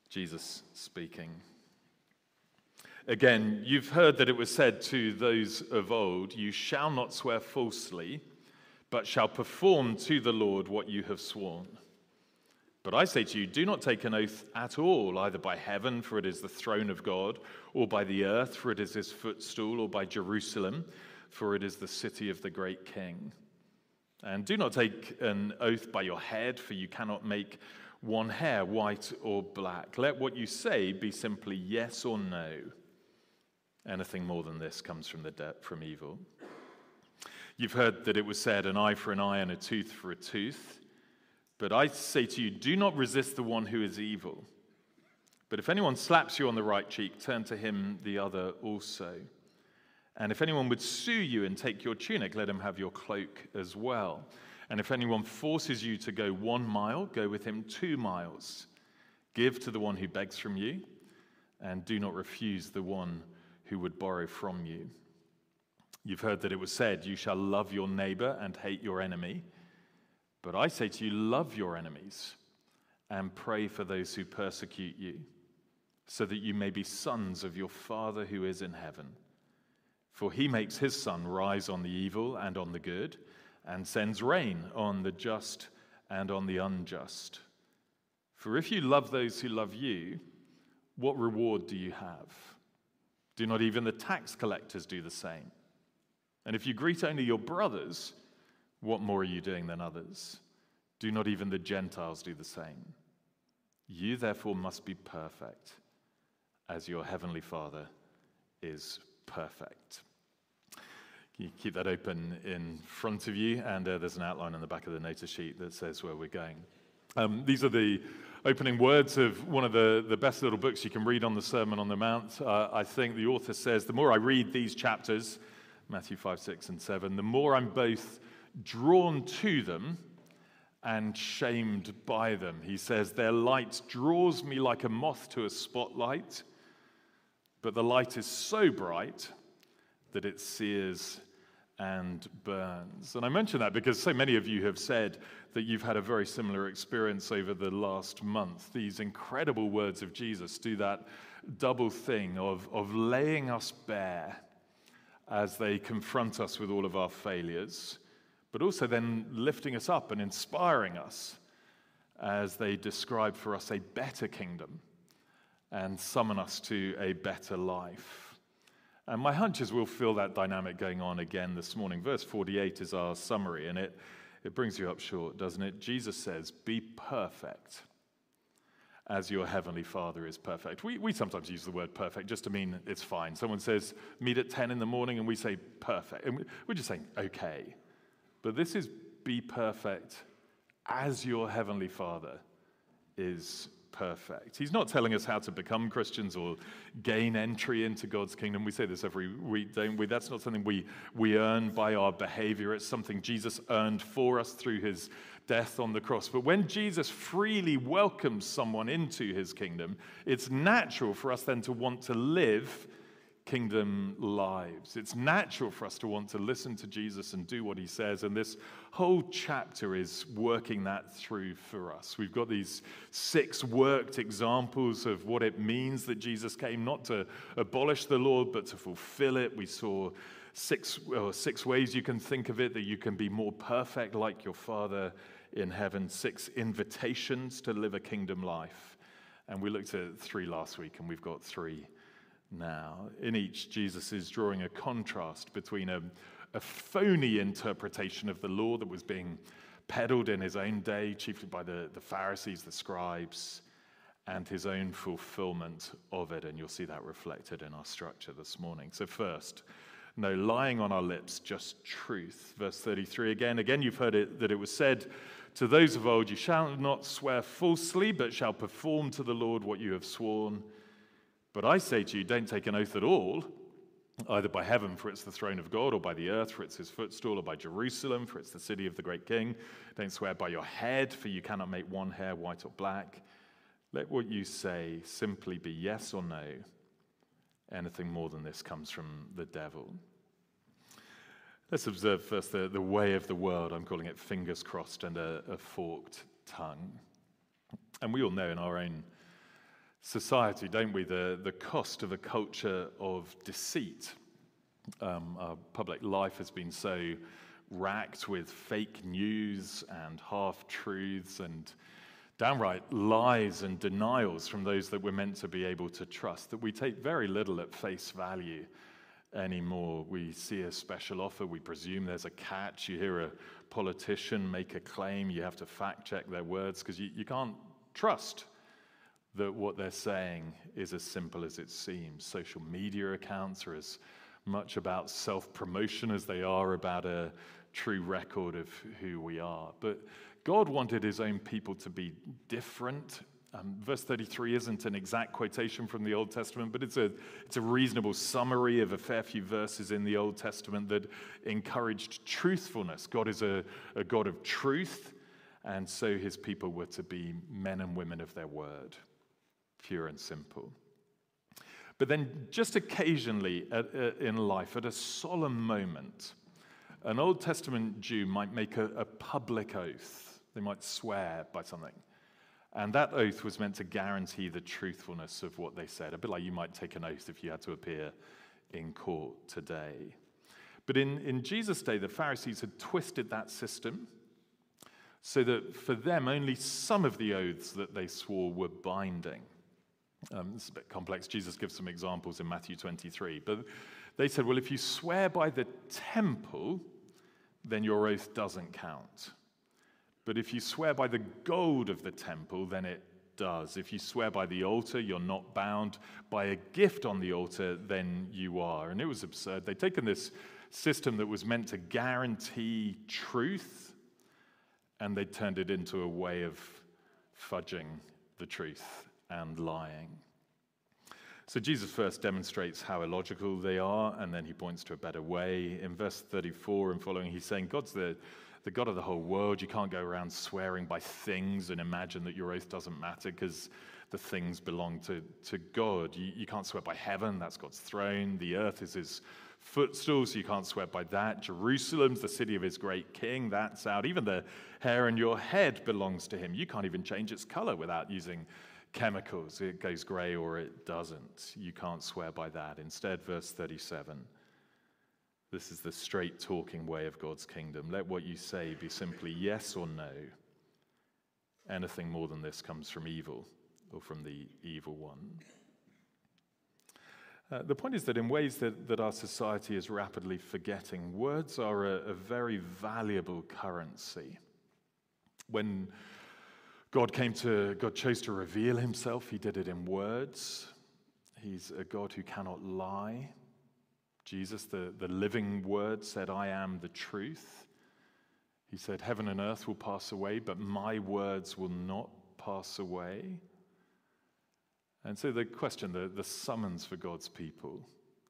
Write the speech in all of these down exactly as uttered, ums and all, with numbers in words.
Jesus speaking. Again, you've heard that it was said to those of old, "You shall not swear falsely, but shall perform to the Lord what you have sworn." But I say to you, do not take an oath at all, either by heaven, for it is the throne of God, or by the earth, for it is his footstool, or by Jerusalem, for it is the city of the great King. And do not take an oath by your head, for you cannot make one hair white or black. Let what you say be simply yes or no. Anything more than this comes from the de- from evil. You've heard that it was said, an eye for an eye and a tooth for a tooth. But I say to you, do not resist the one who is evil. But if anyone slaps you on the right cheek, turn to him the other also. And if anyone would sue you and take your tunic, let him have your cloak as well. And if anyone forces you to go one mile, go with him two miles. Give to the one who begs from you, and do not refuse the one who would borrow from you. You've heard that it was said, you shall love your neighbor and hate your enemy. But I say to you, love your enemies and pray for those who persecute you, so that you may be sons of your Father who is in heaven. For he makes his sun rise on the evil and on the good, and sends rain on the just and on the unjust. For if you love those who love you, what reward do you have? Do not even the tax collectors do the same? And if you greet only your brothers, what more are you doing than others? Do not even the Gentiles do the same? You therefore must be perfect, as your heavenly Father is perfect. You keep that open in front of you, and uh, there's an outline on the back of the notice sheet that says where we're going. Um, these are the opening words of one of the, the best little books you can read on the Sermon on the Mount. Uh, I think the author says, the more I read these chapters, Matthew five, six, and seven, the more I'm both drawn to them and shamed by them. He says, their light draws me like a moth to a spotlight, but the light is so bright that it sears and burns. And I mention that because so many of you have said that you've had a very similar experience over the last month. These incredible words of Jesus do that double thing of, of laying us bare as they confront us with all of our failures, but also then lifting us up and inspiring us as they describe for us a better kingdom and summon us to a better life. And my hunch is we'll feel that dynamic going on again this morning. Verse forty-eight is our summary, and it, it brings you up short, doesn't it? Jesus says, be perfect as your heavenly Father is perfect. We, we sometimes use the word perfect just to mean it's fine. Someone says, meet at ten in the morning, and we say perfect. And we're just saying, okay. But this is be perfect as your heavenly Father is perfect. He's not telling us how to become Christians or gain entry into God's kingdom. We say this every week, don't we? That's not something we, we earn by our behavior. It's something Jesus earned for us through his death on the cross. But when Jesus freely welcomes someone into his kingdom, it's natural for us then to want to live kingdom lives. It's natural for us to want to listen to Jesus and do what he says, and this whole chapter is working that through for us. We've got these six worked examples of what it means that Jesus came not to abolish the law, but to fulfill it. We saw six, well, six ways you can think of it, that you can be more perfect like your Father in heaven, six invitations to live a kingdom life. And we looked at three last week, and we've got three now. In each, Jesus is drawing a contrast between a, a phony interpretation of the law that was being peddled in his own day, chiefly by the, the Pharisees, the scribes, and his own fulfillment of it. And you'll see that reflected in our structure this morning. So first, no lying on our lips, just truth. Verse thirty-three again. Again, you've heard it that it was said to those of old, you shall not swear falsely, but shall perform to the Lord what you have sworn. But I say to you, don't take an oath at all, either by heaven, for it's the throne of God, or by the earth, for it's his footstool, or by Jerusalem, for it's the city of the great King. Don't swear by your head, for you cannot make one hair white or black. Let what you say simply be yes or no. Anything more than this comes from the devil. Let's observe first the, the way of the world. I'm calling it fingers crossed and a, a forked tongue. And we all know in our own society, don't we? The, the cost of a culture of deceit. Um, our public life has been so racked with fake news and half-truths and downright lies and denials from those that we're meant to be able to trust that we take very little at face value anymore. We see a special offer, we presume there's a catch. You hear a politician make a claim, you have to fact-check their words because you, you can't trust that what they're saying is as simple as it seems. Social media accounts are as much about self-promotion as they are about a true record of who we are. But God wanted his own people to be different. Um, verse thirty-three isn't an exact quotation from the Old Testament, but it's a, it's a reasonable summary of a fair few verses in the Old Testament that encouraged truthfulness. God is a, a God of truth, and so his people were to be men and women of their word, pure and simple. But then just occasionally at, uh, in life, at a solemn moment, an Old Testament Jew might make a, a public oath. They might swear by something. And that oath was meant to guarantee the truthfulness of what they said, a bit like you might take an oath if you had to appear in court today. But in, in Jesus' day, the Pharisees had twisted that system so that for them, only some of the oaths that they swore were binding. Um, it's a bit complex. Jesus gives some examples in Matthew twenty-three. But they said, well, if you swear by the temple, then your oath doesn't count. But if you swear by the gold of the temple, then it does. If you swear by the altar, you're not bound. By a gift on the altar, then you are. And it was absurd. They'd taken this system that was meant to guarantee truth, and they turned it into a way of fudging the truth and lying. So Jesus first demonstrates how illogical they are, and then he points to a better way. In verse thirty-four and following, he's saying, God's the, the God of the whole world. You can't go around swearing by things and imagine that your oath doesn't matter because the things belong to, to God. You, you can't swear by heaven. That's God's throne. The earth is his footstool, so you can't swear by that. Jerusalem's the city of his great king. That's out. Even the hair on your head belongs to him. You can't even change its color without using chemicals. It goes gray or it doesn't. You can't swear by that. Instead, verse thirty-seven, this is the straight talking way of God's kingdom. Let what you say be simply yes or no. Anything more than this comes from evil or from the evil one. Uh, the point is that in ways that, that our society is rapidly forgetting, words are a, a very valuable currency. When God came to, God chose to reveal himself. He did it in words. He's a God who cannot lie. Jesus, the, the living word, said, I am the truth. He said, heaven and earth will pass away, but my words will not pass away. And so the question, the, the summons for God's people,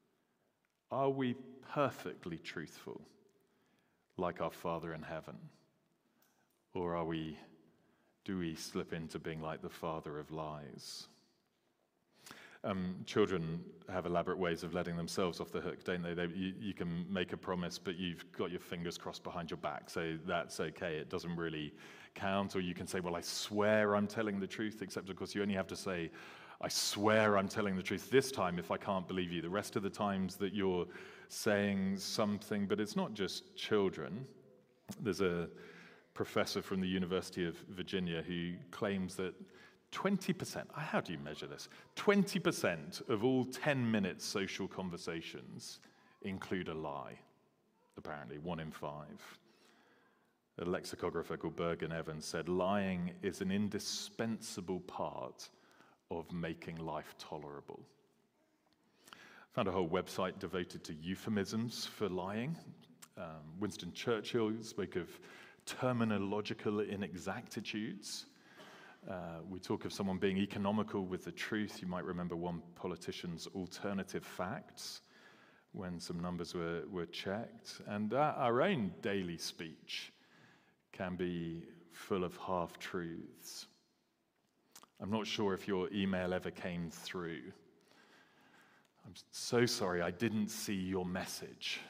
are we perfectly truthful like our Father in heaven? Or are we Do we slip into being like the father of lies? Um, children have elaborate ways of letting themselves off the hook, don't they? they you, you can make a promise, but you've got your fingers crossed behind your back, so that's okay. It doesn't really count. Or you can say, well, I swear I'm telling the truth, except, of course, you only have to say, I swear I'm telling the truth this time if I can't believe you. The rest of the times that you're saying something, but it's not just children. There's a professor from the University of Virginia who claims that twenty percent, how do you measure this? twenty percent of all ten-minute social conversations include a lie, apparently, one in five. A lexicographer called Bergen Evans said, lying is an indispensable part of making life tolerable. I found a whole website devoted to euphemisms for lying. Um, Winston Churchill spoke of terminological inexactitudes. Uh, we talk of someone being economical with the truth. You might remember one politician's alternative facts when some numbers were, were checked. And uh, our own daily speech can be full of half-truths. I'm not sure if your email ever came through. I'm so sorry, I didn't see your message.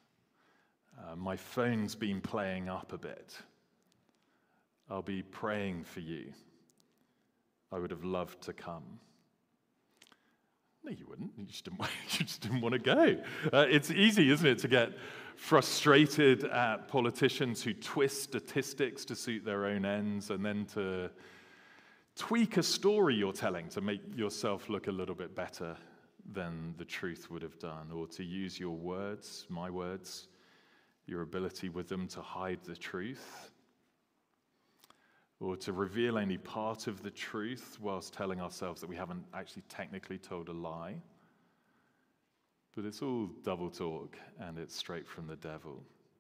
Uh, my phone's been playing up a bit. I'll be praying for you. I would have loved to come. No, you wouldn't. You just didn't, you just didn't want to go. Uh, it's easy, isn't it, to get frustrated at politicians who twist statistics to suit their own ends and then to tweak a story you're telling to make yourself look a little bit better than the truth would have done, or to use your words, my words, your ability with them to hide the truth, or to reveal only part of the truth whilst telling ourselves that we haven't actually technically told a lie. But it's all double talk, and it's straight from the devil.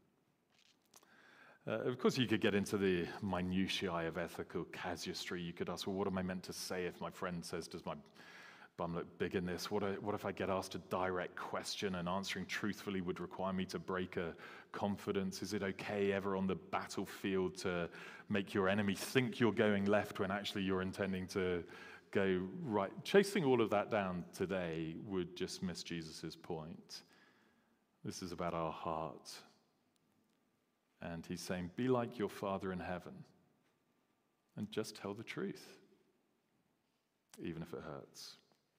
Uh, of course, you could get into the minutiae of ethical casuistry. You could ask, well, what am I meant to say if my friend says, does my bum look big in this? What, what if I get asked a direct question and answering truthfully would require me to break a confidence? Is it okay ever on the battlefield to make your enemy think you're going left when actually you're intending to go right? Chasing all of that down today would just miss Jesus' point. This is about our heart. And he's saying, be like your Father in heaven and just tell the truth, even if it hurts.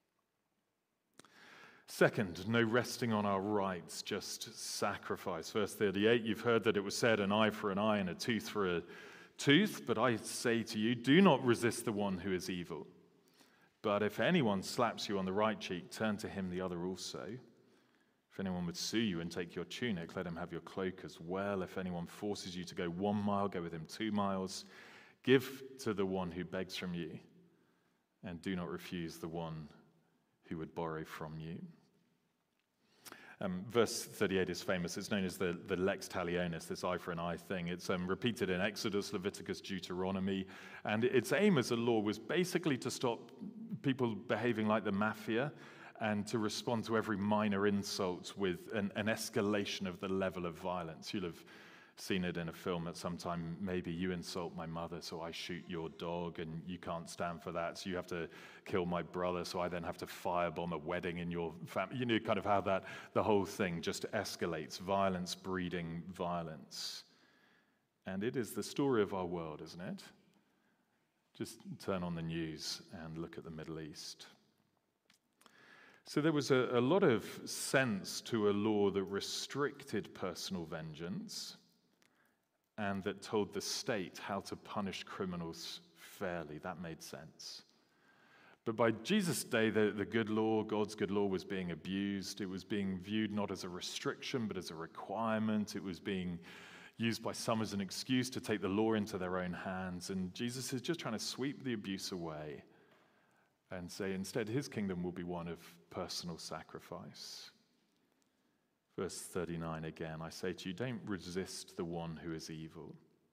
Second, no resting on our rights, just sacrifice. Verse thirty-eight, you've heard that it was said, an eye for an eye and a tooth for a tooth, but I say to you, do not resist the one who is evil. But if anyone slaps you on the right cheek, turn to him the other also. If anyone would sue you and take your tunic, let him have your cloak as well. If anyone forces you to go one mile, go with him two miles. Give to the one who begs from you, and do not refuse the one who would borrow from you. Um, verse thirty-eight is famous. It's known as the, the lex talionis, this eye for an eye thing. It's um, repeated in Exodus, Leviticus, Deuteronomy. And its aim as a law was basically to stop people behaving like the mafia and to respond to every minor insult with an, an escalation of the level of violence. You'll have seen it in a film at some time. Maybe you insult my mother, so I shoot your dog, and you can't stand for that, so you have to kill my brother, so I then have to firebomb a wedding in your family. You know, kind of how that, the whole thing just escalates, violence breeding violence. And it is the story of our world, isn't it? Just turn on the news and look at the Middle East. So there was a, a lot of sense to a law that restricted personal vengeance and that told the state how to punish criminals fairly. That made sense. But by Jesus' day, the, the good law, God's good law, was being abused. It was being viewed not as a restriction, but as a requirement. It was being used by some as an excuse to take the law into their own hands. And Jesus is just trying to sweep the abuse away and say instead his kingdom will be one of personal sacrifice. Verse thirty-nine again, I say to you, don't resist the one who is evil.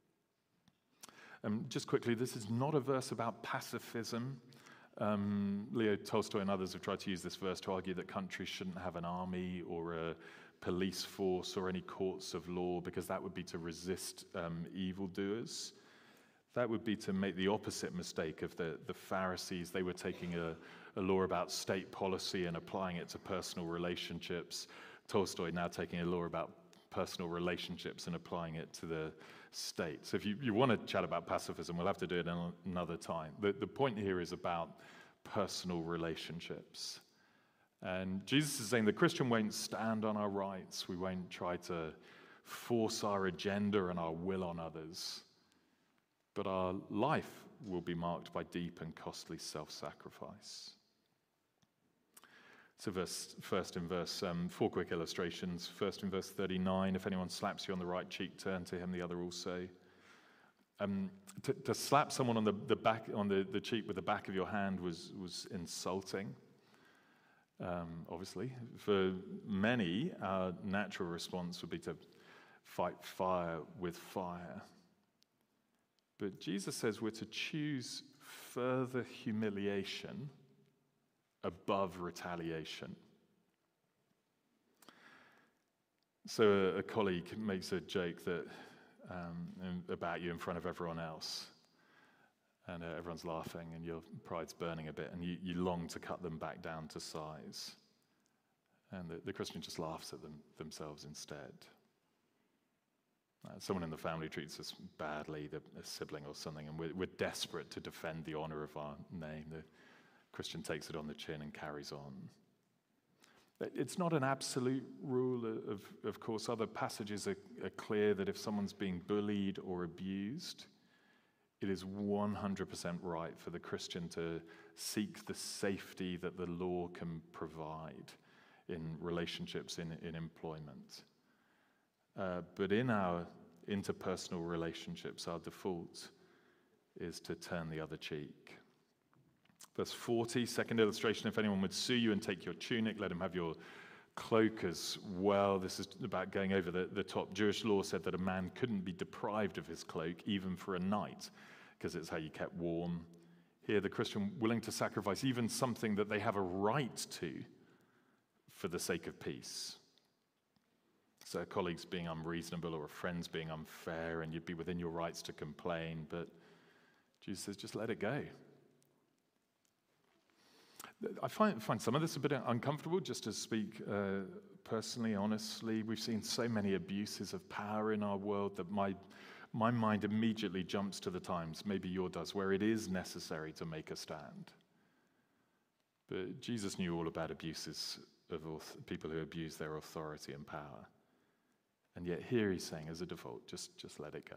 Um, just quickly, this is not a verse about pacifism. Um, Leo Tolstoy and others have tried to use this verse to argue that countries shouldn't have an army or a police force or any courts of law, because that would be to resist um, evildoers. That would be to make the opposite mistake of the, the Pharisees. They were taking a, a law about state policy and applying it to personal relationships. Tolstoy now taking a law about personal relationships and applying it to the state. So if you, you want to chat about pacifism, we'll have to do it another time. The, the point here is about personal relationships. And Jesus is saying the Christian won't stand on our rights. We won't try to force our agenda and our will on others. But our life will be marked by deep and costly self-sacrifice. So verse, first in verse, um, four quick illustrations. First in verse thirty-nine, if anyone slaps you on the right cheek, turn to him the other also. Um, to, to slap someone on the, the back on the, the cheek with the back of your hand was, was insulting. Um, obviously, for many, our natural response would be to fight fire with fire. But Jesus says we're to choose further humiliation above retaliation. So a, a colleague makes a joke that um, about you in front of everyone else, and uh, everyone's laughing, and your pride's burning a bit, and you, you long to cut them back down to size. And the, the Christian just laughs at them themselves instead. Uh, someone in the family treats us badly, the, a sibling or something, and we're, we're desperate to defend the honor of our name. The Christian takes it on the chin and carries on. It's not an absolute rule, of, of course. Other passages are, are clear that if someone's being bullied or abused, it is one hundred percent right for the Christian to seek the safety that the law can provide in relationships, in, in employment. Uh, but in our interpersonal relationships, our default is to turn the other cheek. Verse forty, second illustration, if anyone would sue you and take your tunic, let him have your cloak as well. This is about going over the, the top. Jewish law said that a man couldn't be deprived of his cloak even for a night, because it's how you kept warm. Here, the Christian willing to sacrifice even something that they have a right to for the sake of peace. So a colleague's being unreasonable or a friend's being unfair, and you'd be within your rights to complain, but Jesus says, just let it go. I find, find some of this a bit uncomfortable, just to speak uh, personally, honestly. We've seen so many abuses of power in our world that my, my mind immediately jumps to the times, maybe yours does, where it is necessary to make a stand. But Jesus knew all about abuses of people who abuse their authority and power. And yet here he's saying, as a default, just, just let it go.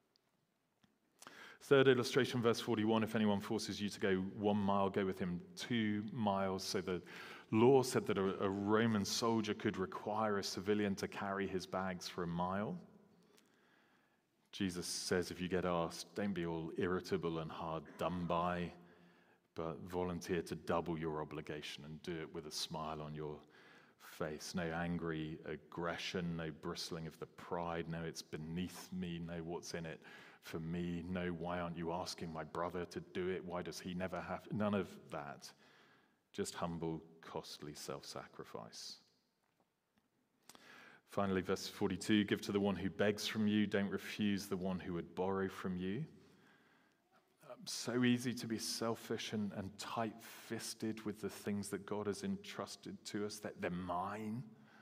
Third illustration, verse forty-one, if anyone forces you to go one mile, go with him two miles. So the law said that a, a Roman soldier could require a civilian to carry his bags for a mile. Jesus says, if you get asked, don't be all irritable and hard done by, but volunteer to double your obligation and do it with a smile on your face. No angry aggression, no bristling of the pride, no it's beneath me, no what's in it for me, no why aren't you asking my brother to do it, why does he never have, none of that. Just humble, costly self-sacrifice. Finally, verse forty-two, give to the one who begs from you, don't refuse the one who would borrow from you. So easy to be selfish and, and tight-fisted with the things that God has entrusted to us, that they're mine.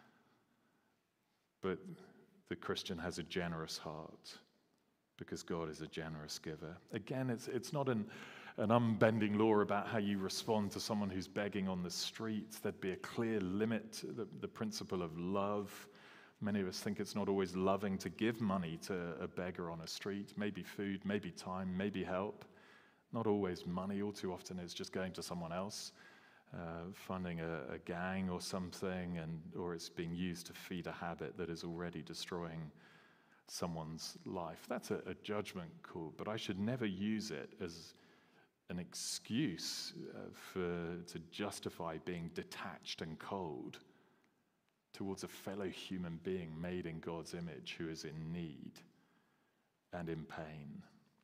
But the Christian has a generous heart because God is a generous giver. Again, it's, it's not an, an unbending law about how you respond to someone who's begging on the streets. There'd be a clear limit, the, the principle of love. Many of us think it's not always loving to give money to a beggar on a street, maybe food, maybe time, maybe help. Not always money, all too often it's just going to someone else, uh, funding a, a gang or something, and or it's being used to feed a habit that is already destroying someone's life. That's a, a judgment call, but I should never use it as an excuse uh, for to justify being detached and cold towards a fellow human being made in God's image who is in need and in pain.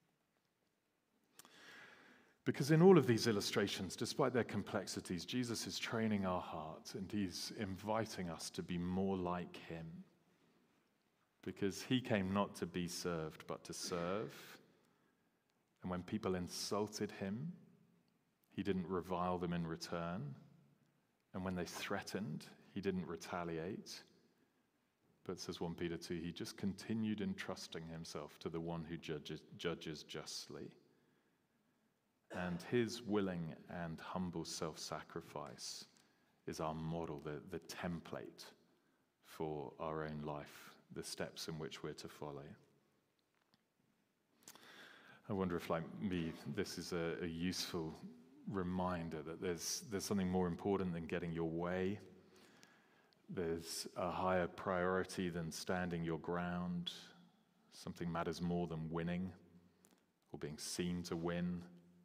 Because in all of these illustrations, despite their complexities, Jesus is training our hearts and he's inviting us to be more like him. Because he came not to be served, but to serve. And when people insulted him, he didn't revile them in return. And when they threatened, he didn't retaliate. But says First Peter two, he just continued entrusting himself to the one who judges, judges justly. And his willing and humble self-sacrifice is our model, the, the template for our own life, the steps in which we're to follow. I wonder if, like me, this is a, a useful reminder that there's, there's something more important than getting your way. There's a higher priority than standing your ground. Something matters more than winning or being seen to win.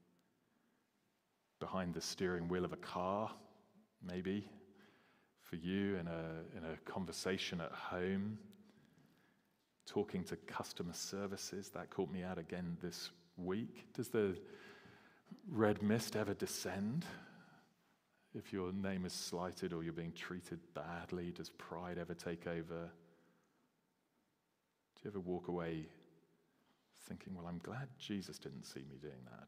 Behind the steering wheel of a car, maybe, for you in a, in a conversation at home, talking to customer services, that caught me out again this week. Does the red mist ever descend? If your name is slighted or you're being treated badly, does pride ever take over? Do you ever walk away thinking, well, I'm glad Jesus didn't see me doing that?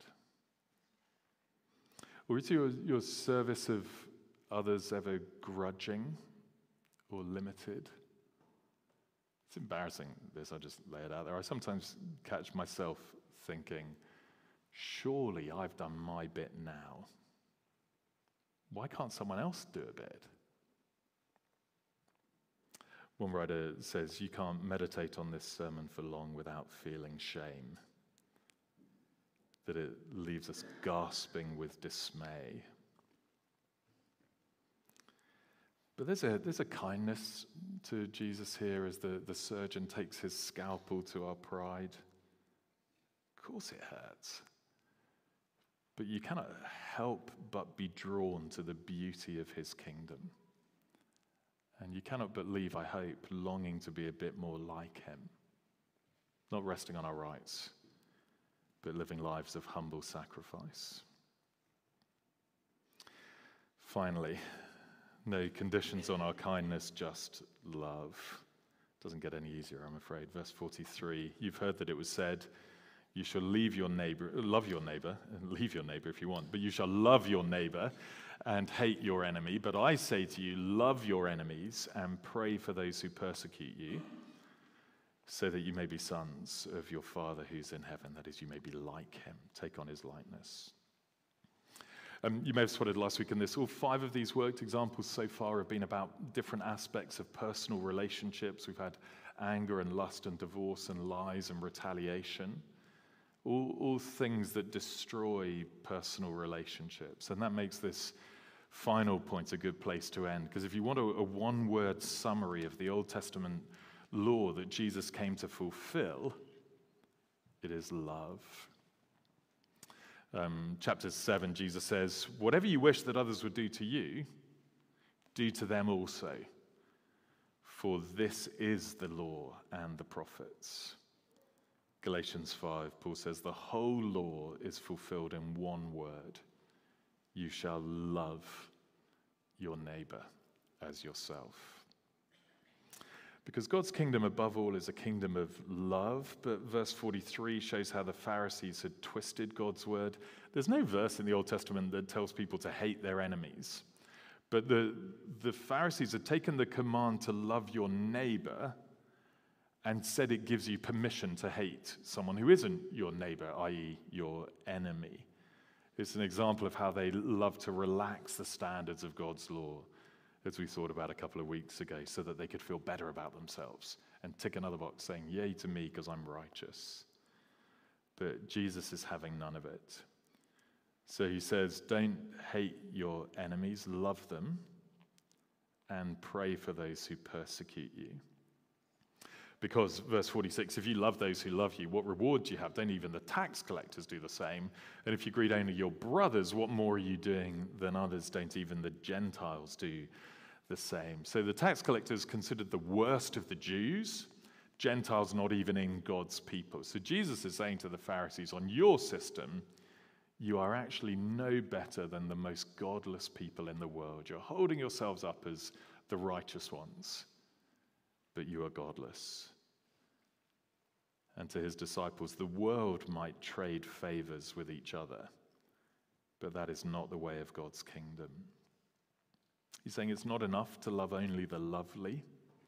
Or is your, your service of others ever grudging or limited? It's embarrassing, this, I'll just lay it out there. I sometimes catch myself thinking, surely I've done my bit now. Why can't someone else do a bit? One writer says, you can't meditate on this sermon for long without feeling shame, that it leaves us gasping with dismay. But there's a, there's a kindness to Jesus here as the, the surgeon takes his scalpel to our pride. Of course it hurts. But you cannot help but be drawn to the beauty of his kingdom. And you cannot but leave, I hope, longing to be a bit more like him. Not resting on our rights, but living lives of humble sacrifice. Finally, no conditions on our kindness, just love. Doesn't get any easier, I'm afraid. Verse forty-three, you've heard that it was said, you shall leave your neighbor, love your neighbor, and leave your neighbor if you want, but you shall love your neighbor and hate your enemy. But I say to you, love your enemies and pray for those who persecute you, so that you may be sons of your Father who's in heaven. That is, you may be like him, take on his likeness. Um, you may have spotted last week in this, all five of these worked examples so far have been about different aspects of personal relationships. We've had anger and lust and divorce and lies and retaliation. All, all things that destroy personal relationships. And that makes this final point a good place to end. Because if you want a, a one-word summary of the Old Testament law that Jesus came to fulfill, it is love. Um, chapter seven, Jesus says, whatever you wish that others would do to you, do to them also. For this is the law and the prophets. Galatians five, Paul says, the whole law is fulfilled in one word. You shall love your neighbor as yourself. Because God's kingdom above all is a kingdom of love, but verse forty-three shows how the Pharisees had twisted God's word. There's no verse in the Old Testament that tells people to hate their enemies, but the, the Pharisees had taken the command to love your neighbor and said it gives you permission to hate someone who isn't your neighbor, that is your enemy. It's an example of how they love to relax the standards of God's law, as we thought about a couple of weeks ago, so that they could feel better about themselves and tick another box saying, yay to me because I'm righteous. But Jesus is having none of it. So he says, don't hate your enemies, love them, and pray for those who persecute you. Because, verse forty-six, if you love those who love you, what reward do you have? Don't even the tax collectors do the same? And if you greet only your brothers, what more are you doing than others? Don't even the Gentiles do the same? So the tax collectors considered the worst of the Jews, Gentiles not even in God's people. So Jesus is saying to the Pharisees, on your system, you are actually no better than the most godless people in the world. You're holding yourselves up as the righteous ones, but you are godless. And to his disciples, the world might trade favors with each other, but that is not the way of God's kingdom. He's saying it's not enough to love only the lovely,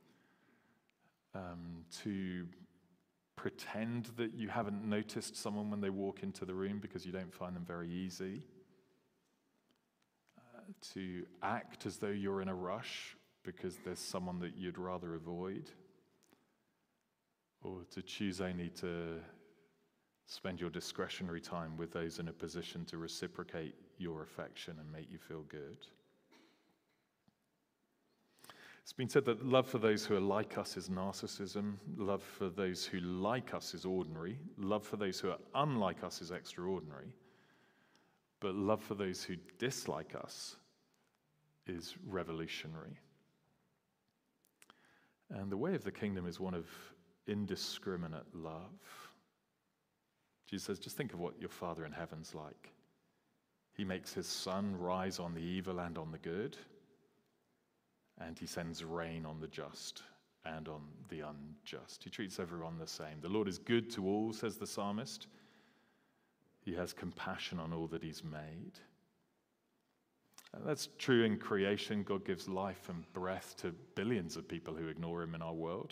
um, to pretend that you haven't noticed someone when they walk into the room because you don't find them very easy, uh, to act as though you're in a rush because there's someone that you'd rather avoid, or to choose only to spend your discretionary time with those in a position to reciprocate your affection and make you feel good. It's been said that love for those who are like us is narcissism, love for those who like us is ordinary, love for those who are unlike us is extraordinary, but love for those who dislike us is revolutionary. And the way of the kingdom is one of indiscriminate love. Jesus says, just think of what your Father in heaven's like. He makes his sun rise on the evil and on the good, and he sends rain on the just and on the unjust. He treats everyone the same. The Lord is good to all, says the psalmist. He has compassion on all that he's made. And that's true in creation. God gives life and breath to billions of people who ignore him in our world.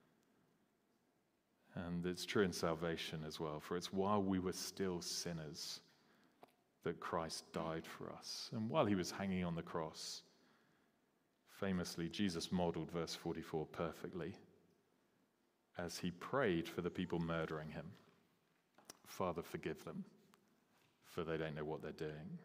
And it's true in salvation as well, for it's while we were still sinners that Christ died for us. And while he was hanging on the cross, Famously, Jesus modeled verse forty-four perfectly as he prayed for the people murdering him. Father, forgive them, for they don't know what they're doing.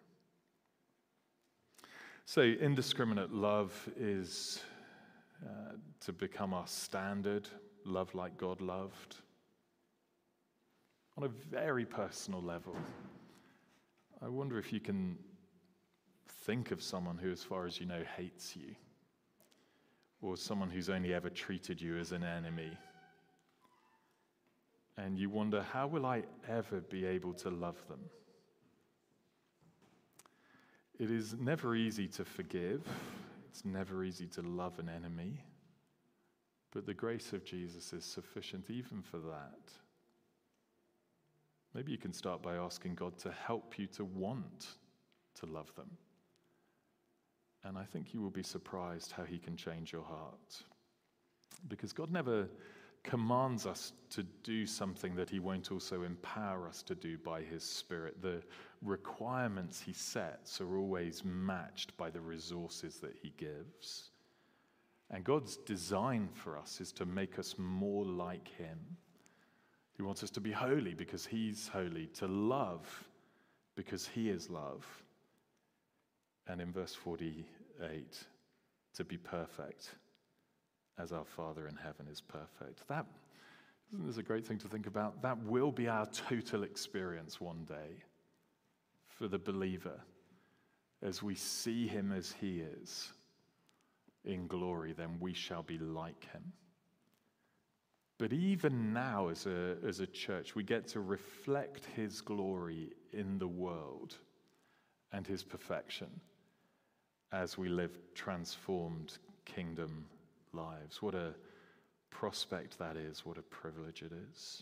So indiscriminate love is uh, to become our standard, love like God loved. On a very personal level, I wonder if you can think of someone who, as far as you know, hates you, or someone who's only ever treated you as an enemy. And you wonder, how will I ever be able to love them? It is never easy to forgive. It's never easy to love an enemy. But the grace of Jesus is sufficient even for that. Maybe you can start by asking God to help you to want to love them. And I think you will be surprised how he can change your heart. Because God never commands us to do something that he won't also empower us to do by his Spirit. The requirements he sets are always matched by the resources that he gives. And God's design for us is to make us more like him. He wants us to be holy because he's holy, to love because he is love. And in verse forty-eight, to be perfect as our Father in heaven is perfect. That, isn't this a great thing to think about? That will be our total experience one day for the believer as we see him as he is in glory, then we shall be like him. But even now as a, as a church, we get to reflect his glory in the world and his perfection as we live transformed kingdom lives. What a prospect that is, what a privilege it is.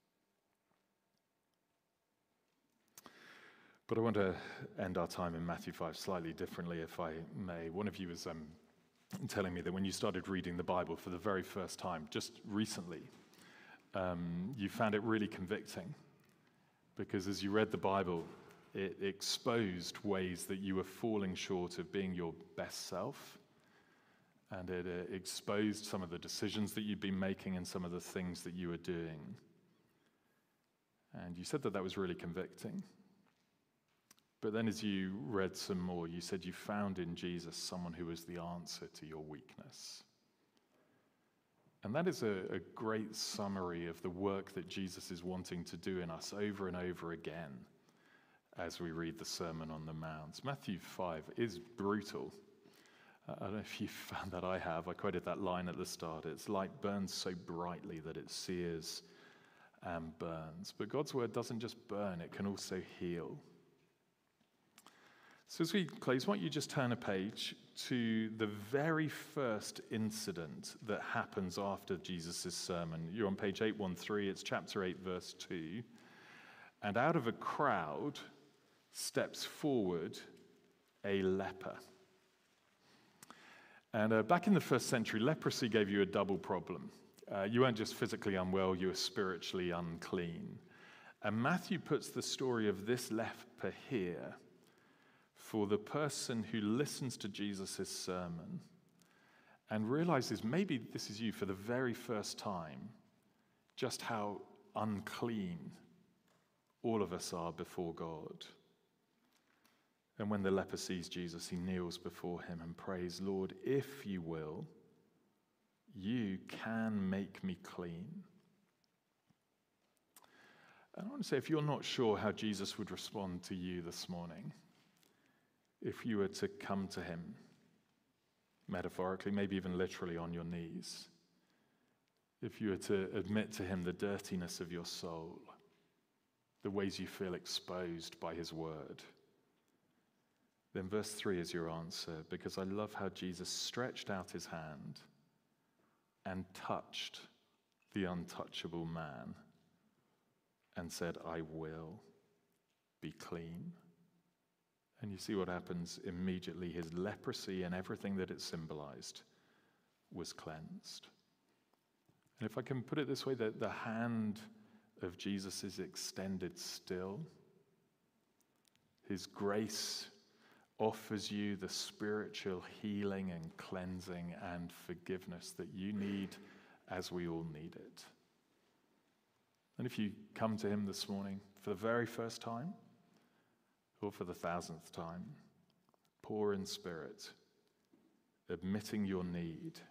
But I want to end our time in Matthew five slightly differently, if I may. One of you was um, telling me that when you started reading the Bible for the very first time, just recently, um, you found it really convicting. Because as you read the Bible, it exposed ways that you were falling short of being your best self. And it uh, exposed some of the decisions that you'd been making and some of the things that you were doing. And you said that that was really convicting. But then as you read some more, you said you found in Jesus someone who was the answer to your weakness. And that is a, a great summary of the work that Jesus is wanting to do in us over and over again as we read the Sermon on the Mount. Matthew five is brutal. I don't know if you've found that. I have. I quoted that line at the start. It's light burns so brightly that it sears and burns. But God's word doesn't just burn, it can also heal. So as we close, why don't you just turn a page to the very first incident that happens after Jesus' sermon. You're on page eight thirteen, it's chapter eight, verse two. And out of a crowd steps forward a leper. And uh, back in the first century, leprosy gave you a double problem. Uh, you weren't just physically unwell, you were spiritually unclean. And Matthew puts the story of this leper here for the person who listens to Jesus' sermon and realizes maybe this is you for the very first time, just how unclean all of us are before God. And when the leper sees Jesus, he kneels before him and prays, Lord, if you will, you can make me clean. And I want to say, if you're not sure how Jesus would respond to you this morning, if you were to come to him, metaphorically, maybe even literally on your knees, if you were to admit to him the dirtiness of your soul, the ways you feel exposed by his word, then verse three is your answer, because I love how Jesus stretched out his hand and touched the untouchable man and said, I will be clean. And you see what happens immediately. His leprosy and everything that it symbolized was cleansed. And if I can put it this way, that the hand of Jesus is extended still. His grace offers you the spiritual healing and cleansing and forgiveness that you need as we all need it. And if you come to him this morning for the very first time or for the thousandth time, poor in spirit, admitting your need,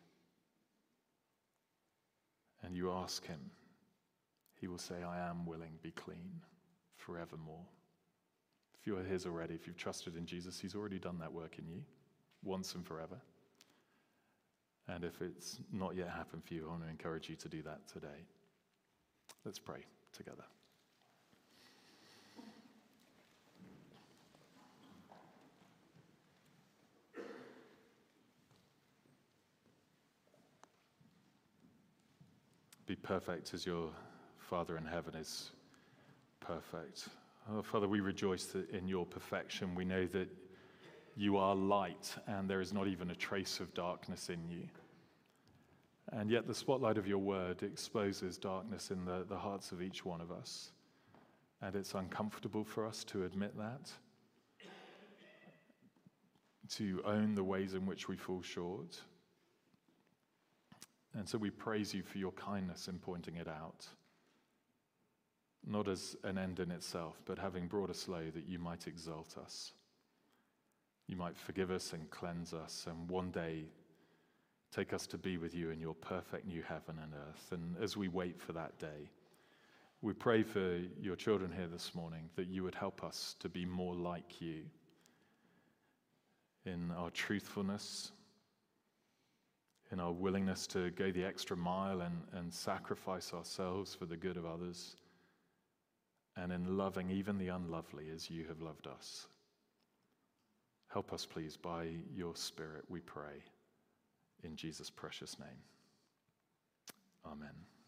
and you ask him, he will say, I am willing, be clean forevermore. If you are his already, if you've trusted in Jesus, he's already done that work in you once and forever. And if it's not yet happened for you, I want to encourage you to do that today. Let's pray together. Be perfect as your Father in heaven is perfect. Oh, Father, we rejoice in your perfection. We know that you are light and there is not even a trace of darkness in you. And yet the spotlight of your word exposes darkness in the, the hearts of each one of us. And it's uncomfortable for us to admit that, to own the ways in which we fall short. And so we praise you for your kindness in pointing it out, not as an end in itself, but having brought us low that you might exalt us. You might forgive us and cleanse us, and one day take us to be with you in your perfect new heaven and earth. And as we wait for that day, we pray for your children here this morning that you would help us to be more like you in our truthfulness, in our willingness to go the extra mile and, and sacrifice ourselves for the good of others, and in loving even the unlovely as you have loved us. Help us, please, by your Spirit, we pray. In Jesus' precious name. Amen.